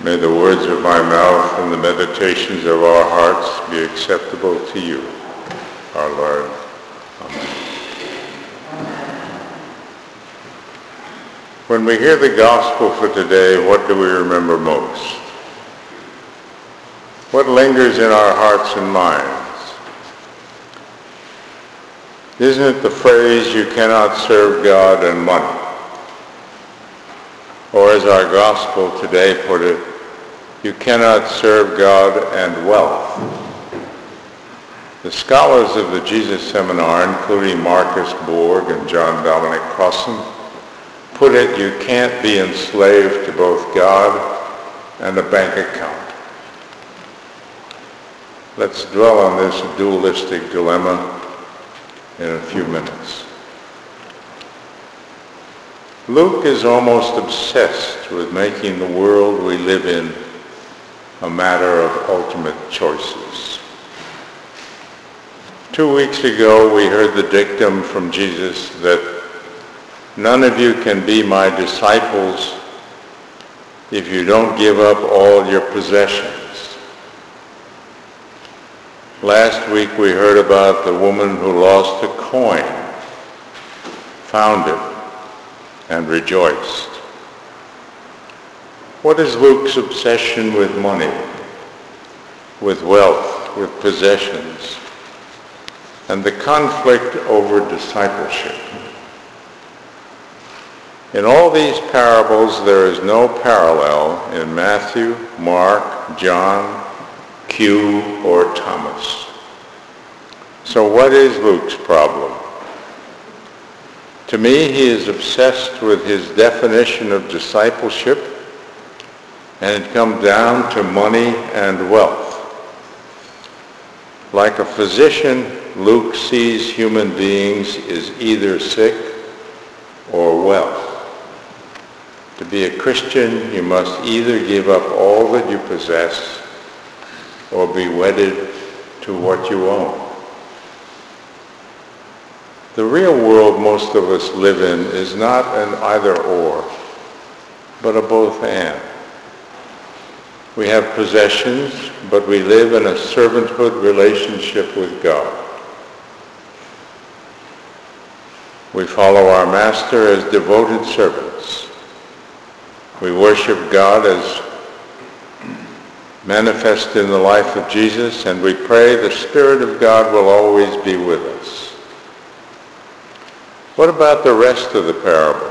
May the words of my mouth and the meditations of our hearts be acceptable to you, our Lord. Amen. When we hear the gospel for today, what do we remember most? What lingers in our hearts and minds? Isn't it the phrase, you cannot serve God and money? Or as our gospel today put it, you cannot serve God and wealth. The scholars of the Jesus Seminar, including Marcus Borg and John Dominic Crossan, put it, you can't be enslaved to both God and a bank account. Let's dwell on this dualistic dilemma in a few minutes. Luke is almost obsessed with making the world we live in a matter of ultimate choices. 2 weeks ago, we heard the dictum from Jesus that none of you can be my disciples if you don't give up all your possessions. Last week, we heard about the woman who lost a coin, found it, and rejoiced. What is Luke's obsession with money, with wealth, with possessions, and the conflict over discipleship? In all these parables, there is no parallel in Matthew, Mark, John, Q, or Thomas. So what is Luke's problem? To me, he is obsessed with his definition of discipleship, and it comes down to money and wealth. Like a physician, Luke sees human beings as either sick or well. To be a Christian, you must either give up all that you possess or be wedded to what you own. The real world most of us live in is not an either or, but a both and. We have possessions, but we live in a servanthood relationship with God. We follow our Master as devoted servants. We worship God as manifest in the life of Jesus, and we pray the Spirit of God will always be with us. What about the rest of the parable?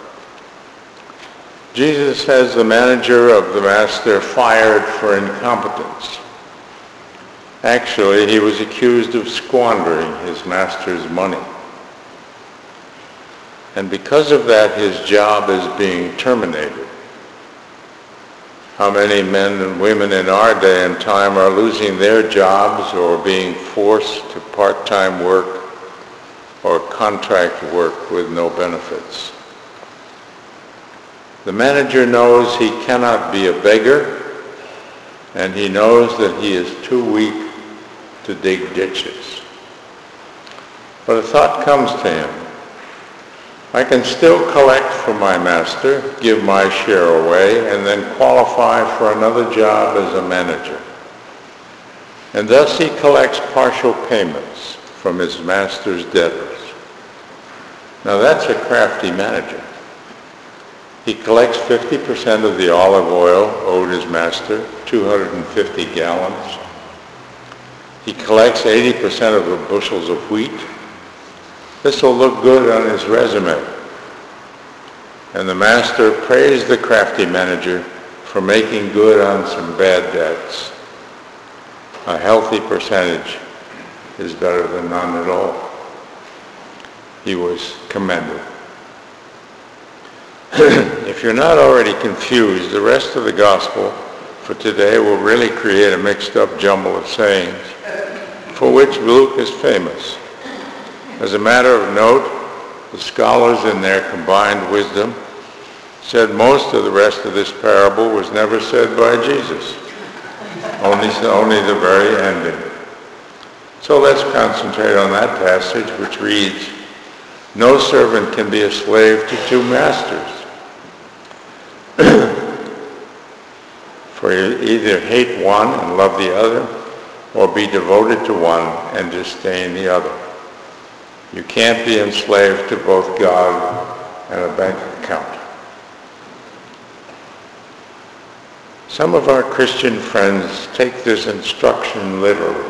Jesus has the manager of the master fired for incompetence. Actually, he was accused of squandering his master's money. And because of that, his job is being terminated. How many men and women in our day and time are losing their jobs or being forced to part-time work or contract work with no benefits? The manager knows he cannot be a beggar, and he knows that he is too weak to dig ditches. But a thought comes to him. I can still collect from my master, give my share away, and then qualify for another job as a manager. And thus he collects partial payments from his master's debtors. Now that's a crafty manager. He collects 50% of the olive oil owed his master, 250 gallons. He collects 80% of the bushels of wheat. This will look good on his resume. And the master praised the crafty manager for making good on some bad debts. A healthy percentage is better than none at all. He was commended. If you're not already confused, the rest of the gospel for today will really create a mixed up jumble of sayings for which Luke is famous. As a matter of note, the scholars in their combined wisdom said most of the rest of this parable was never said by Jesus, only the very ending. So let's concentrate on that passage, which reads, "No servant can be a slave to two masters. where you either hate one and love the other, or be devoted to one and disdain the other. You can't be enslaved to both God and a bank account. Some of our Christian friends take this instruction literally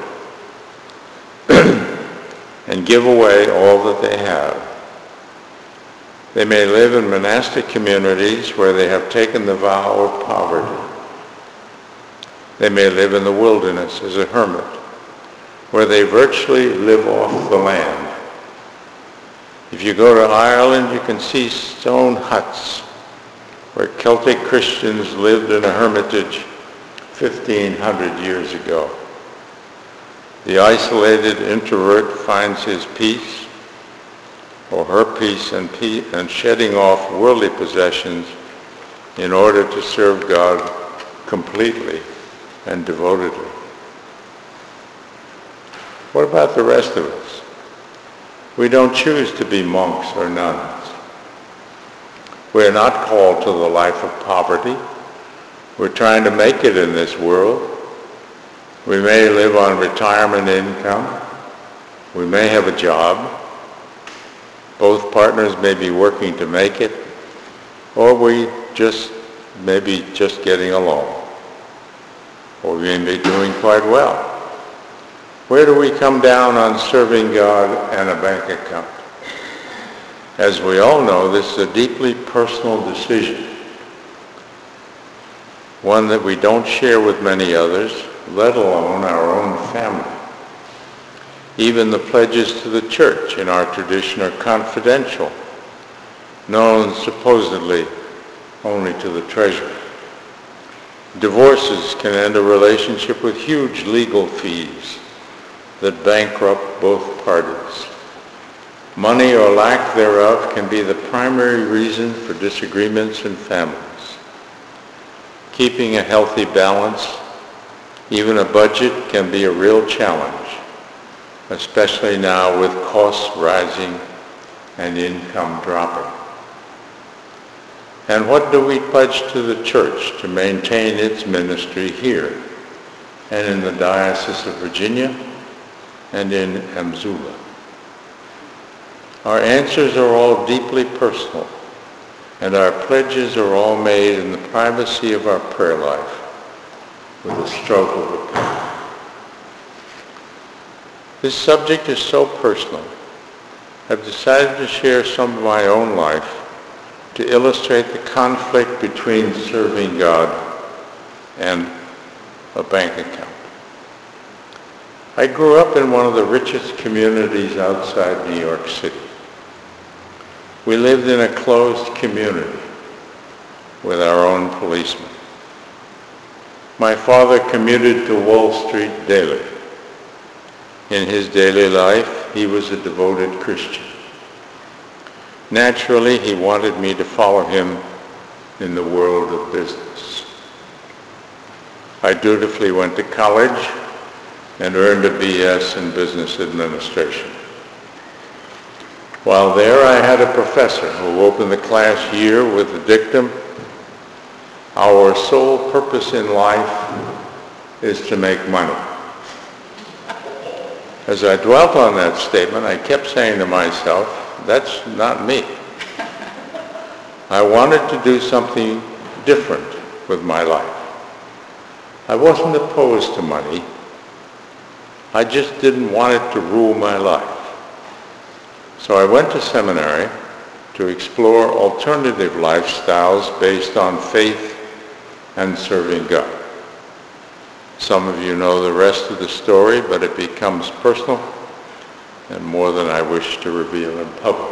and give away all that they have. They may live in monastic communities where they have taken the vow of poverty. They may live in the wilderness as a hermit, where they virtually live off the land. If you go to Ireland, you can see stone huts where Celtic Christians lived in a hermitage 1,500 years ago. The isolated introvert finds his peace or her peace and shedding off worldly possessions in order to serve God completely and devotedly. What about the rest of us? We don't choose to be monks or nuns. We're not called to the life of poverty. We're trying to make it in this world. We may live on retirement income. We may have a job. Both partners may be working to make it, or we may be just getting along. Or we may be doing quite well. Where do we come down on serving God and a bank account? As we all know, this is a deeply personal decision, one that we don't share with many others, let alone our own family. Even the pledges to the church in our tradition are confidential, known supposedly only to the treasurer. Divorces can end a relationship with huge legal fees that bankrupt both parties. Money or lack thereof can be the primary reason for disagreements in families. Keeping a healthy balance, even a budget, can be a real challenge, especially now with costs rising and income dropping. And what do we pledge to the church to maintain its ministry here and in the Diocese of Virginia and in Amzula? Our answers are all deeply personal, and our pledges are all made in the privacy of our prayer life with a stroke of a pen. This subject is so personal, I've decided to share some of my own life to illustrate the conflict between serving God and a bank account. I grew up in one of the richest communities outside New York City. We lived in a closed community with our own policemen. My father commuted to Wall Street daily. In his daily life, he was a devoted Christian. Naturally, he wanted me to follow him in the world of business. I dutifully went to college and earned a BS in business administration. While there, I had a professor who opened the class year with the dictum, "Our sole purpose in life is to make money." As I dwelt on that statement, I kept saying to myself, that's not me. I wanted to do something different with my life. I wasn't opposed to money. I just didn't want it to rule my life. So I went to seminary to explore alternative lifestyles based on faith and serving God. Some of you know the rest of the story, but it becomes personal and more than I wish to reveal in public.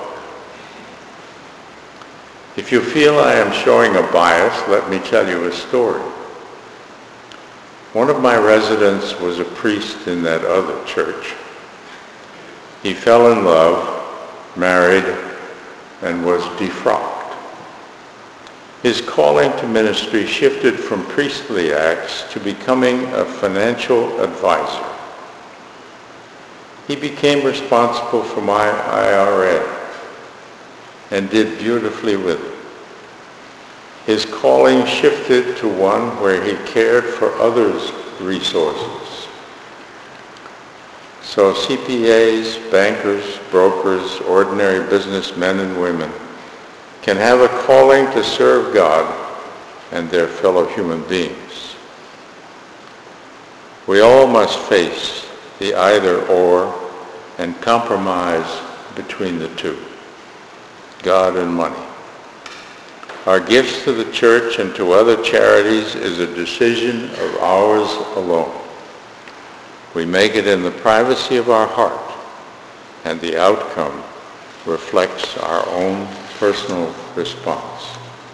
If you feel I am showing a bias, let me tell you a story. One of my residents was a priest in that other church. He fell in love, married, and was defrocked. His calling to ministry shifted from priestly acts to becoming a financial advisor. He became responsible for my IRA and did beautifully with it. His calling shifted to one where he cared for others' resources. So CPAs, bankers, brokers, ordinary businessmen and women can have a calling to serve God and their fellow human beings. We all must face the either-or and compromise between the two, God and money. Our gifts to the church and to other charities is a decision of ours alone. We make it in the privacy of our heart, and the outcome reflects our own personal response.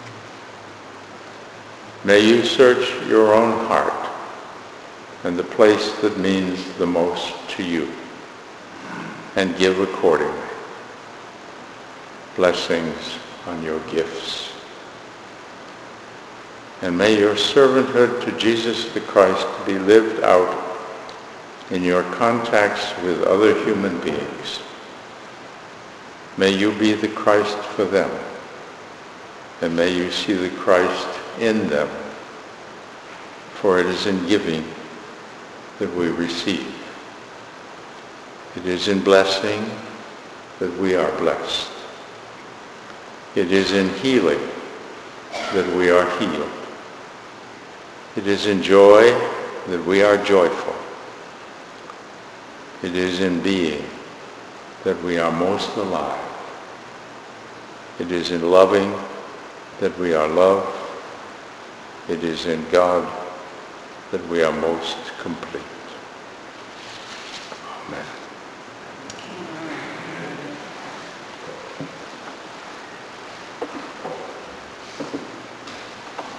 May you search your own heart and the place that means the most to you, and give accordingly. Blessings on your gifts. And may your servanthood to Jesus the Christ be lived out in your contacts with other human beings. May you be the Christ for them, and may you see the Christ in them, for it is in giving that we receive. It is in blessing that we are blessed. It is in healing that we are healed. It is in joy that we are joyful. It is in being that we are most alive. It is in loving that we are loved. It is in God that we are most complete. Amen.